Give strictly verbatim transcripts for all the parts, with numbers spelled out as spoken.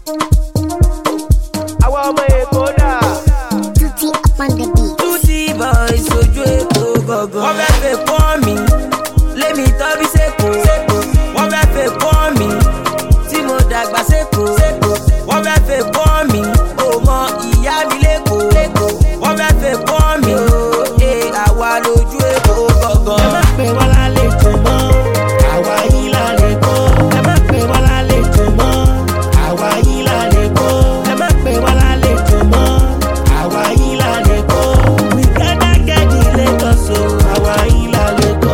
Àwa ọmọ Èkó dà. Tutti up on the beat. Tutti boys ojú Èkó gangan. Wọ́n fẹ́ fẹ́ pọ́ mi, lémi tọ́bí sẹ́kù. Wọ́n fẹ́ fẹ́ pọ́ mi, tí mo dàgbà sẹ́kù. Wọ́n fẹ́ fẹ́ pọ́ mi, ò mọ ìyá mi lẹ́kọ̀ọ́. Wọ́n fẹ́ fẹ́ pọ́ mi, ee àwa lójú Èkó gangan. Ẹ má pè wá lálejò mọ́, àwa yìí lálejò. Ẹ má pè wá lálejò mọ́, àwa yìí lálejò. Ẹ má pè wá lálejò mọ́, àwa yìí lálejò. We gather get the Lagos o, àwa yìí lálejò.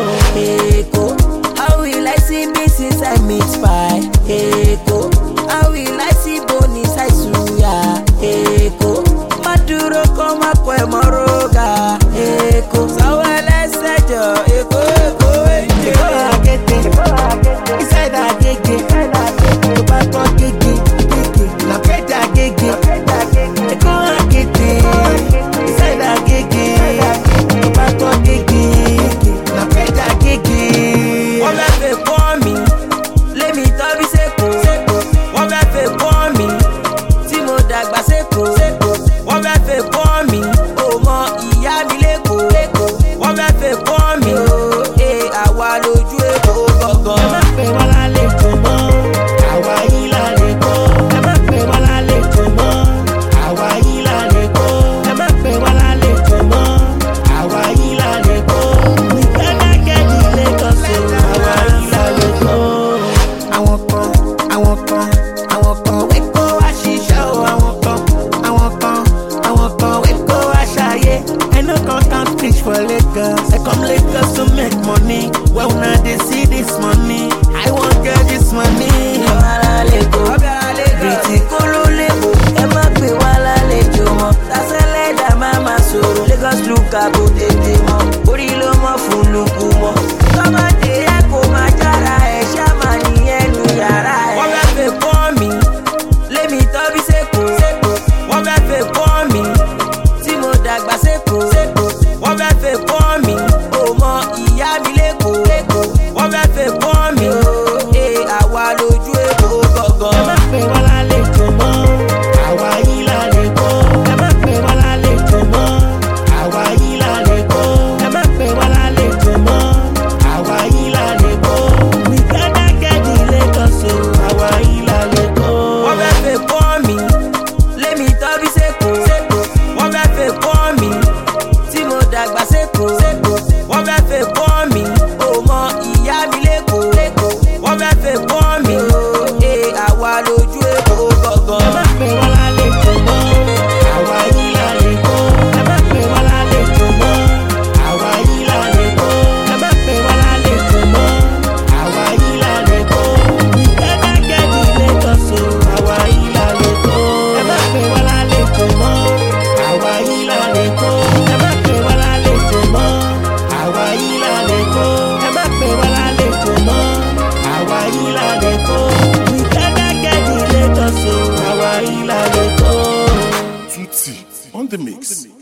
Èkó, how will I see beans inside meat pie? Èkó, how will I see bone inside suya? Èkó, má dúró kó má kọ ẹ̀ mọ́ róga. Èkó, sanwó ẹlẹ́sẹ̀ jọ. Èkó, Èkó, èjè. Èkó àgègè, inside àgègè. Tó bá gbọ́ gègé, gègé, na bread àgègè. Èkó àgègè, inside àgègè. Tó bá gbọ́ gègé, na bread àgègè. Wọ́n fẹ́ fẹ́ pọ́ mi, lémi tọ́bí sẹ́kù. Wọ́n fẹ́ fẹ́ pọ́ mi, tí mo dàgbà sẹ́kù. Wọ́n fẹ́ fẹ́ pọ́ mi, ò mọ ìyá mi lẹ́kọ̀ọ́. Wọ́n fẹ́ fẹ́ pọ́ mi, ee àwa lójú Èkó Ẹ gangan. má pè wá lálejò mọ́, àwa yìí lálejò. Ẹ má pè wá lálejò mọ́, àwa yìí lálejò. Ẹ má pè wá lálejò mọ́, àwa yìí lálejò. We gather get the Lagos o, àwa yìí lálejò. Àwọn kan, àwọn kan, àwọn kan wẹ́kọ̀ wá ṣiṣẹ́ o. Àwọn kan, àwọn kan, àwọn kan wẹ́kọ̀ wá ṣayé. Ẹnu kan can preach for Lagos. I come Lagos to make money. Well, now they see this money. I won't get this money. Ara lẹ́kọ̀ọ́, bìtì kúrú lẹ́kọ̀ọ́, ẹ má pè wá lálejò mọ́. Tásẹ́lẹ̀dá máa ma sọ̀rọ̀, Lagos lùkà kò tètè mọ́. Orí ló mọ̀ fún lukú mọ́. Tọ́mọdé ẹ kò máa jára ẹ̀ ṣáàmà ní ẹnu yàrá ẹ̀. Wọ́n fẹ́ fẹ́ pọ́ mi, lémi tọ́bí sẹ́kù. Wọ́n fẹ́ fẹ́ pọ́ mi, tí mo dàgbà sẹ́kù. Wọ́n fẹ́ fẹ́ pọ́ mi, ò mọ ìyá mi lẹ́kọ̀ọ́. Wọ́n fẹ́ fẹ́ pọ́ mi, ee àwa lójú Èkó Ẹ má gangan. pè wá lálejò mọ́, àwa yìí lálejò. Ẹ má pè wá lálejò mọ́, àwa yìí lálejò. Ẹ má pè wá lálejò mọ́, àwa yìí lálejò. We gather get the Lagos o, àwa yìí lálejò. Wọ́n fẹ́ fẹ́ pọ́ mi, lémi tọ́bí sẹ́kù. Wọ́n fẹ́ fẹ́ pọ́ mi, tí mo dàgbà sẹ́kù. Wọ́n fẹ́ fẹ́ pọ́ mi, ò mọ ìyá mi lẹ́kọ̀ọ́. Wọ́n fẹ́ fẹ́ pọ́ mi, ee àwa lójú Èkó Ẹ má gangan. pè wá lálejò mọ́, àwa yìí lálejò. Ẹ má pè wá lálejò mọ́, àwa yìí lálejò. Ẹ má pè wá lálejò mọ́, àwa yìí lálejò. We gather get the Lagos o, àwa yìí lálejò. Ẹ má pè wá lálejò mọ́, àwa yìí lálejò. Ẹ má pè wá lálejò mọ́, àwa yìí lálejò. Ẹ má pè wá lálejò mọ́, àwa yìí lálejò. We gather get the Lagos o, àwa yìí lálejò. Tutti on the mix.